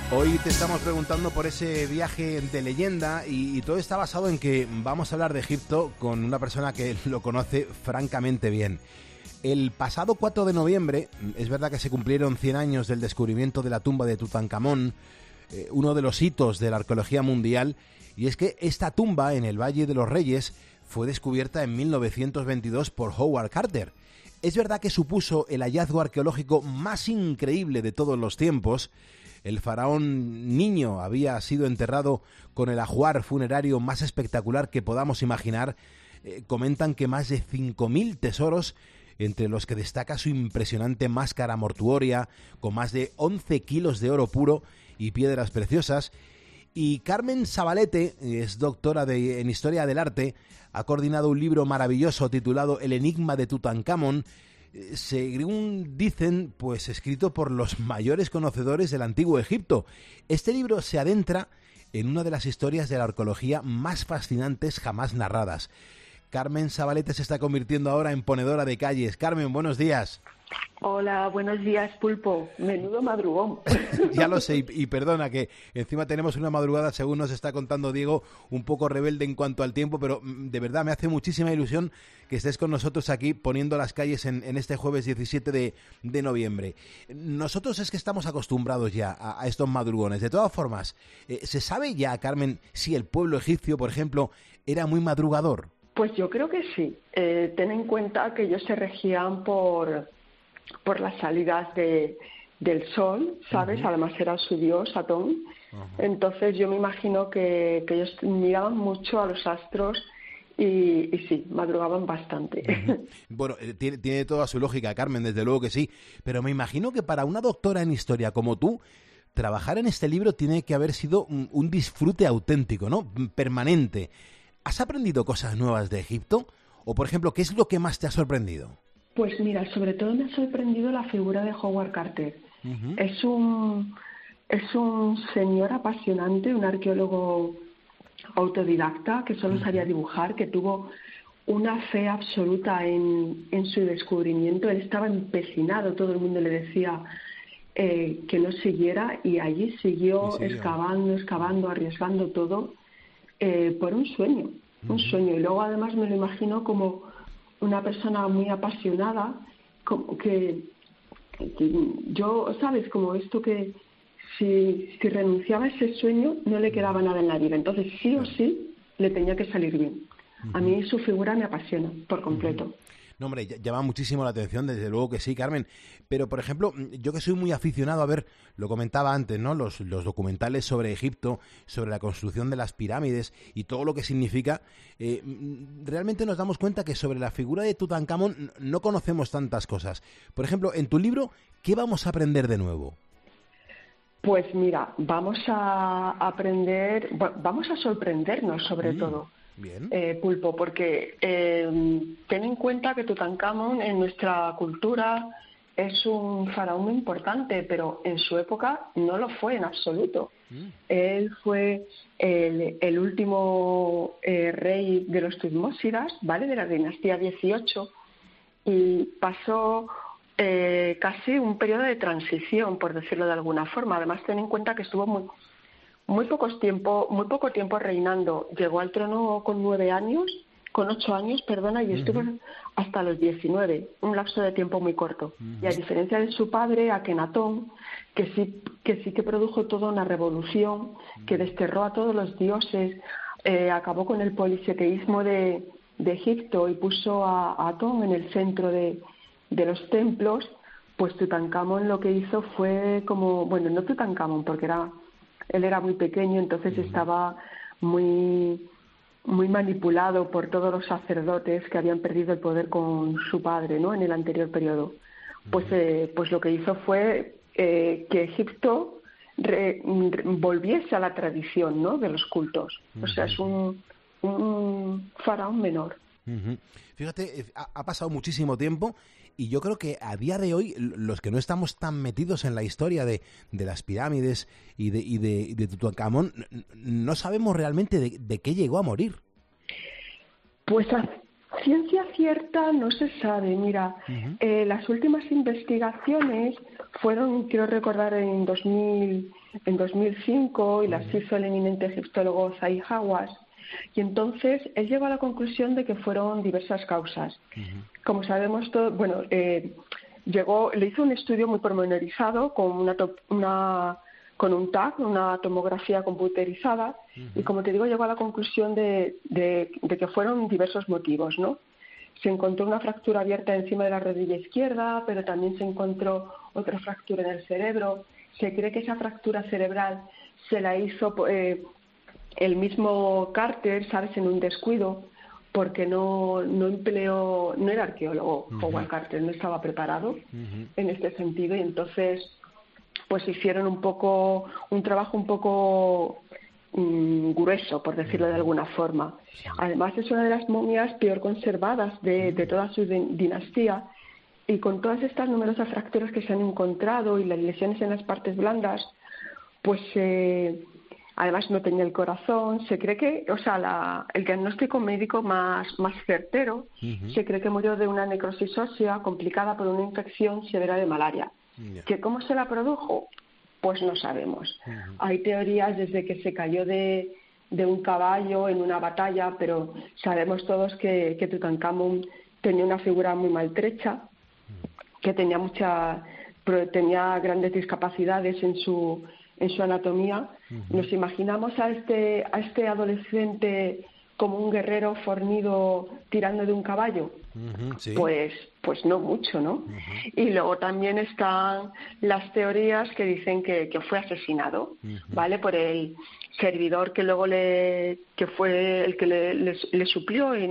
Hoy te estamos preguntando por ese viaje de leyenda y todo está basado en que vamos a hablar de Egipto con una persona que lo conoce francamente bien. El pasado 4 de noviembre, es verdad que se cumplieron 100 años del descubrimiento de la tumba de Tutankamón, uno de los hitos de la arqueología mundial, y es que esta tumba en el Valle de los Reyes fue descubierta en 1922 por Howard Carter. Es verdad que supuso el hallazgo arqueológico más increíble de todos los tiempos. El faraón niño había sido enterrado con el ajuar funerario más espectacular que podamos imaginar. Comentan que más de 5.000 tesoros, entre los que destaca su impresionante máscara mortuoria, con más de 11 kilos de oro puro y piedras preciosas. Y Carmen Zabalete, es doctora en Historia del Arte, ha coordinado un libro maravilloso titulado El enigma de Tutankamón, según dicen, pues escrito por los mayores conocedores del antiguo Egipto. Este libro se adentra en una de las historias de la arqueología más fascinantes jamás narradas. Carmen Zabalete se está convirtiendo ahora en ponedora de calles. Carmen, buenos días. Hola, buenos días, Pulpo. Menudo madrugón. Ya lo sé, y perdona que encima tenemos una madrugada, según nos está contando Diego, un poco rebelde en cuanto al tiempo, pero de verdad me hace muchísima ilusión que estés con nosotros aquí poniendo las calles en este jueves 17 de noviembre. Nosotros es que estamos acostumbrados ya a estos madrugones. De todas formas, ¿se sabe ya, Carmen, si el pueblo egipcio, por ejemplo, era muy madrugador? Pues yo creo que sí. Ten en cuenta que ellos se regían por las salidas del sol, ¿sabes? Uh-huh. Además era su dios, Atón. Uh-huh. Entonces yo me imagino que ellos miraban mucho a los astros y sí, madrugaban bastante. Uh-huh. Bueno, tiene toda su lógica, Carmen, desde luego que sí, pero me imagino que para una doctora en historia como tú, trabajar en este libro tiene que haber sido un disfrute auténtico, ¿no? Permanente. ¿Has aprendido cosas nuevas de Egipto? O, por ejemplo, ¿qué es lo que más te ha sorprendido? Pues mira, sobre todo me ha sorprendido la figura de Howard Carter. Uh-huh. Es un señor apasionante, un arqueólogo autodidacta que solo sabía dibujar, que tuvo una fe absoluta en su descubrimiento. Él estaba empecinado, todo el mundo le decía que no siguiera, y allí siguió excavando, arriesgando todo por un sueño. Y luego además me lo imagino como una persona muy apasionada, como que yo, ¿sabes? Como esto que si renunciaba a ese sueño no le quedaba nada en la vida. Entonces sí o sí le tenía que salir bien. A mí su figura me apasiona por completo. No, hombre, llama muchísimo la atención, desde luego que sí, Carmen. Pero, por ejemplo, yo que soy muy aficionado a ver, lo comentaba antes, ¿no? Los documentales sobre Egipto, sobre la construcción de las pirámides y todo lo que significa, realmente nos damos cuenta que sobre la figura de Tutankamón no conocemos tantas cosas. Por ejemplo, en tu libro, ¿qué vamos a aprender de nuevo? Pues mira, vamos a aprender, vamos a sorprendernos sobre todo. Bien. Pulpo, porque ten en cuenta que Tutankamón en nuestra cultura es un faraón muy importante, pero en su época no lo fue en absoluto. Él fue el último rey de los Tutmósidas, ¿vale? De la dinastía 18, y pasó casi un periodo de transición, por decirlo de alguna forma. Además, ten en cuenta que estuvo muy poco tiempo reinando. Llegó al trono con 8 años, y estuvo hasta los 19, un lapso de tiempo muy corto. Y a diferencia de su padre, Akenatón, que sí que produjo toda una revolución, que desterró a todos los dioses, acabó con el politeísmo de Egipto y puso a Atón en el centro de los templos, pues Tutankamón lo que hizo fue no Tutankamón, porque él era muy pequeño, entonces estaba muy manipulado por todos los sacerdotes que habían perdido el poder con su padre, ¿no? En el anterior periodo. Pues lo que hizo fue que Egipto volviese a la tradición, ¿no? De los cultos. O sea, es un faraón menor. Fíjate, ha pasado muchísimo tiempo y yo creo que a día de hoy los que no estamos tan metidos en la historia de las pirámides y de Tutankamón no sabemos realmente de qué llegó a morir. Pues Ciencia cierta no se sabe. Mira, las últimas investigaciones fueron, quiero recordar, en 2005, y las hizo el eminente egiptólogo Zahi Hawass. Y entonces él llegó a la conclusión de que fueron diversas causas. Como sabemos, le hizo un estudio muy pormenorizado con con un TAC, una tomografía computerizada, y como te digo, llegó a la conclusión de que fueron diversos motivos, ¿no? Se encontró una fractura abierta encima de la rodilla izquierda, pero también se encontró otra fractura en el cerebro. Se cree que esa fractura cerebral se la hizo el mismo Carter, ¿sabes?, en un descuido, porque no era arqueólogo. Howard Carter no estaba preparado en este sentido, y entonces pues hicieron un trabajo un poco grueso, por decirlo de alguna forma. Además, es una de las momias peor conservadas de toda su dinastía, y con todas estas numerosas fracturas que se han encontrado y las lesiones en las partes blandas, pues además no tenía el corazón. Se cree que, el diagnóstico médico más certero, se cree que murió de una necrosis ósea complicada por una infección severa de malaria. ¿Que cómo se la produjo? Pues no sabemos. Hay teorías desde que se cayó de un caballo en una batalla, pero sabemos todos que Tutankamón tenía una figura muy maltrecha, que tenía grandes discapacidades en su anatomía. Nos imaginamos a este adolescente como un guerrero fornido tirando de un caballo. Sí. Pues no mucho, ¿no? Y luego también están las teorías que dicen que fue asesinado, ¿vale?, por el servidor que luego que fue el que le suplió en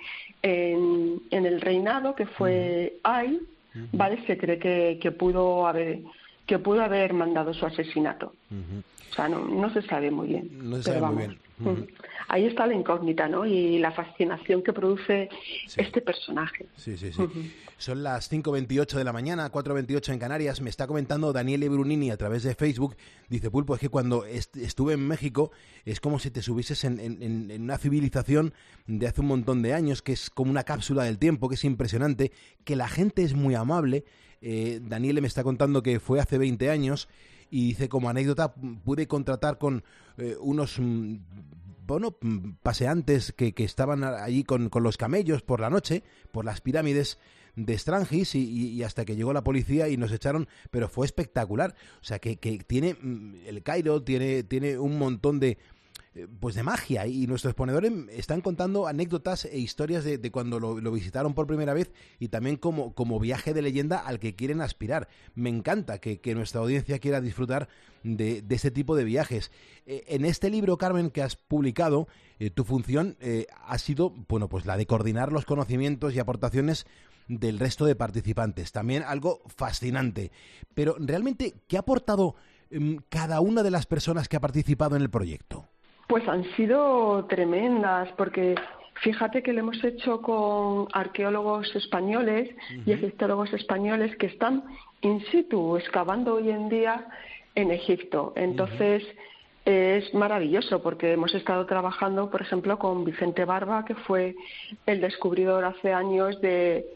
el reinado, que fue Ay, ¿vale? Se cree que pudo haber mandado su asesinato. O sea, no se sabe muy bien. No se sabe muy bien. Ahí está la incógnita, ¿no? Y la fascinación que produce este personaje. Sí. Son las 5:28 de la mañana, 4:28 en Canarias. Me está comentando Daniele Brunini a través de Facebook. Dice, Pulpo, es que cuando estuve en México es como si te subieses en una civilización de hace un montón de años, que es como una cápsula del tiempo, que es impresionante, que la gente es muy amable. Daniele me está contando que fue hace 20 años y dice, como anécdota, pude contratar con unos paseantes que estaban allí con los camellos por la noche, por las pirámides de Strangis, y hasta que llegó la policía y nos echaron, pero fue espectacular. O sea, que tiene el Cairo, tiene un montón de magia, y nuestros exponedores están contando anécdotas e historias de cuando lo visitaron por primera vez, y también como viaje de leyenda al que quieren aspirar. Me encanta que nuestra audiencia quiera disfrutar de este tipo de viajes. En este libro, Carmen, que has publicado, tu función ha sido, pues la de coordinar los conocimientos y aportaciones del resto de participantes. También algo fascinante. Pero realmente, ¿qué ha aportado cada una de las personas que ha participado en el proyecto? Pues han sido tremendas, porque fíjate que lo hemos hecho con arqueólogos españoles y egiptólogos españoles que están in situ excavando hoy en día en Egipto. Entonces es maravilloso, porque hemos estado trabajando, por ejemplo, con Vicente Barba, que fue el descubridor hace años de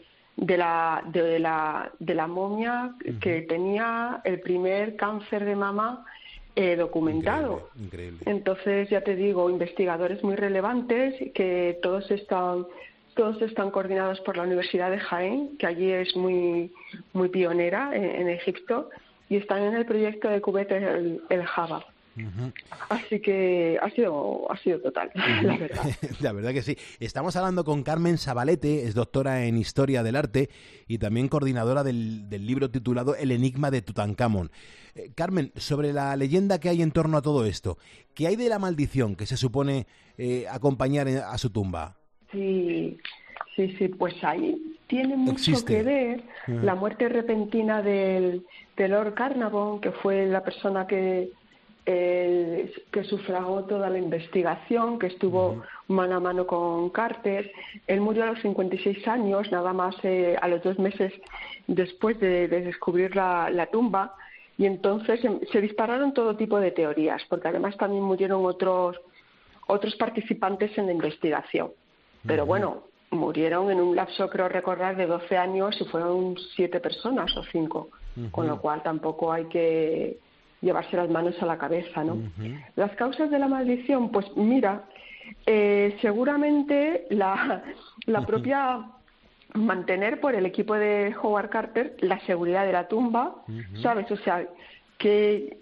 la momia que tenía el primer cáncer de mama documentado. Increíble. Entonces, ya te digo, investigadores muy relevantes, que todos están coordinados por la Universidad de Jaén, que allí es muy pionera en Egipto, y están en el proyecto de Cubet el Java. Así que ha sido total, la verdad. La verdad que sí. Estamos hablando con Carmen Sabalete, es doctora en Historia del Arte y también coordinadora del libro titulado El enigma de Tutankamón. Carmen, sobre la leyenda que hay en torno a todo esto, ¿qué hay de la maldición que se supone acompañar a su tumba? Sí, pues ahí tiene mucho que ver la muerte repentina del Lord Carnarvon, que fue la persona que sufragó toda la investigación, que estuvo mano a mano con Carter. Él murió a los 56 años, nada más a los 2 meses después de descubrir la tumba, y entonces se dispararon todo tipo de teorías, porque además también murieron otros participantes en la investigación. Pero bueno, murieron en un lapso, creo recordar, de 12 años y fueron 7 personas o 5, con lo cual tampoco hay que llevarse las manos a la cabeza, ¿no? Las causas de la maldición, pues mira, seguramente la propia mantener por el equipo de Howard Carter la seguridad de la tumba, ¿sabes? O sea, qué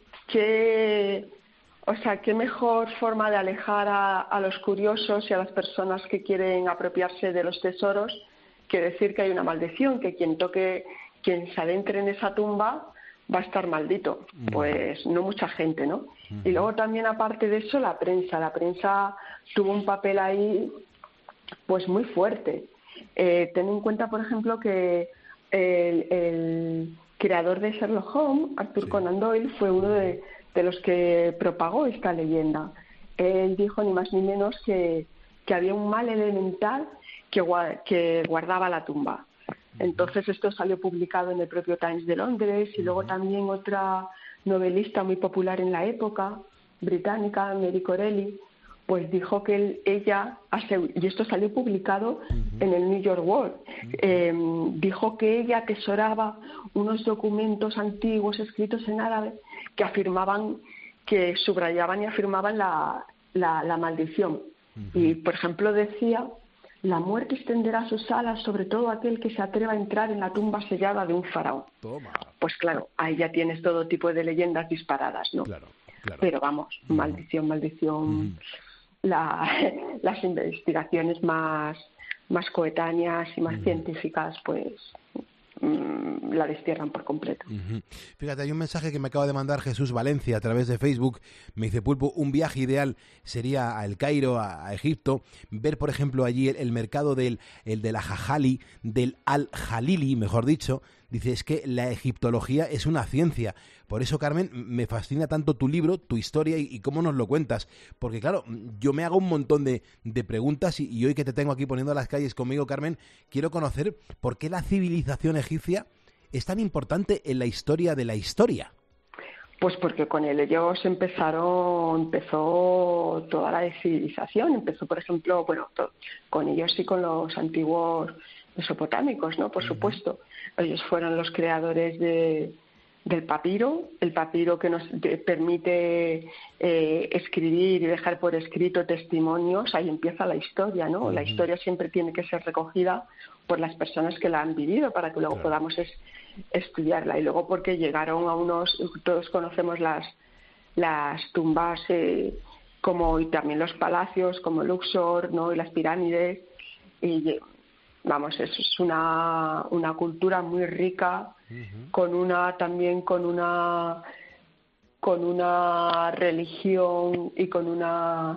mejor forma de alejar a los curiosos y a las personas que quieren apropiarse de los tesoros que decir que hay una maldición, que quien se adentre en esa tumba va a estar maldito. Pues no mucha gente, ¿no? Y luego también, aparte de eso, la prensa tuvo un papel ahí pues muy fuerte. Ten en cuenta, por ejemplo, que el creador de Sherlock Holmes, Arthur Conan Doyle, fue uno de los que propagó esta leyenda. Él dijo ni más ni menos que había un mal elemental que guardaba la tumba. Entonces esto salió publicado en el propio Times de Londres, y luego también otra novelista muy popular en la época, británica, Mary Corelli, pues dijo que ella, y esto salió publicado en el New York World, dijo que ella atesoraba unos documentos antiguos escritos en árabe que subrayaban y afirmaban la maldición. Y, por ejemplo, decía: la muerte extenderá sus alas sobre todo aquel que se atreva a entrar en la tumba sellada de un faraón. Toma. Pues claro, ahí ya tienes todo tipo de leyendas disparadas, ¿no? Claro. Pero vamos, maldición. Las investigaciones más coetáneas y más científicas, pues la destierran por completo. Fíjate, hay un mensaje que me acaba de mandar Jesús Valencia a través de Facebook. Me dice: Pulpo, un viaje ideal sería a El Cairo, a Egipto, ver, por ejemplo, allí el mercado del Ajajali, del Al-Jalili, mejor dicho. Dice, es que la egiptología es una ciencia. Por eso, Carmen, me fascina tanto tu libro, tu historia y cómo nos lo cuentas. Porque, claro, yo me hago un montón de preguntas y hoy que te tengo aquí poniendo las calles conmigo, Carmen, quiero conocer por qué la civilización egipcia es tan importante en la historia de la historia. Pues porque con ellos empezó toda la civilización. Empezó, por ejemplo, con ellos y con los antiguos mesopotámicos, ¿no? Por supuesto. Ellos fueron los creadores del papiro, el papiro que nos permite escribir y dejar por escrito testimonios. Ahí empieza la historia, ¿no? La historia siempre tiene que ser recogida por las personas que la han vivido para que luego podamos estudiarla. Y luego porque llegaron todos conocemos las tumbas y también los palacios como Luxor, ¿no? Y las pirámides. Y vamos, es una cultura muy rica, con una religión y con un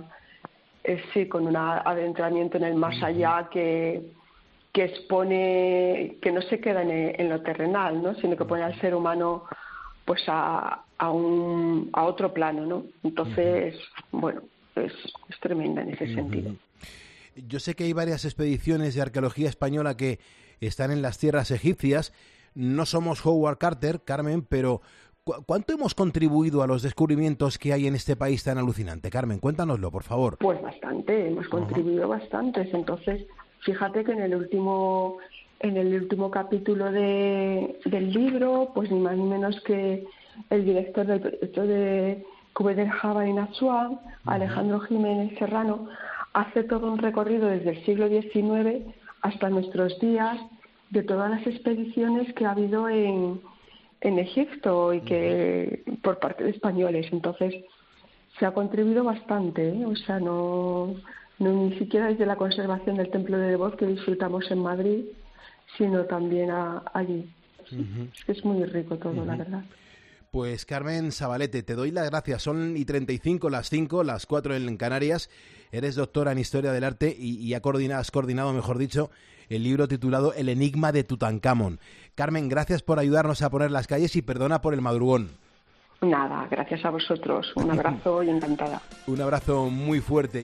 adentramiento en el más allá que expone, que no se queda en lo terrenal, ¿no? Sino que pone al ser humano pues a otro plano, ¿no? Entonces, bueno, es tremenda en ese sentido. Yo sé que hay varias expediciones de arqueología española que están en las tierras egipcias. No somos Howard Carter, Carmen, pero ¿cuánto hemos contribuido a los descubrimientos que hay en este país tan alucinante? Carmen, cuéntanoslo, por favor. Pues bastante, hemos contribuido bastantes. Entonces, fíjate que en el último capítulo del libro, pues ni más ni menos que el director del proyecto de Cubedel Java en Asuán, Alejandro Jiménez Serrano, hace todo un recorrido desde el siglo XIX hasta nuestros días de todas las expediciones que ha habido en Egipto y que por parte de españoles. Entonces se ha contribuido bastante, ¿eh? O sea, no ni siquiera desde la conservación del Templo de Debod que disfrutamos en Madrid, sino también allí. Es muy rico todo, la verdad. Pues Carmen Zabalete, te doy las gracias. Son y 35 las 5, las 4 en Canarias. Eres doctora en Historia del Arte y has coordinado, mejor dicho, el libro titulado El enigma de Tutankamón. Carmen, gracias por ayudarnos a poner las calles y perdona por el madrugón. Nada, gracias a vosotros. Un abrazo y encantada. Un abrazo muy fuerte.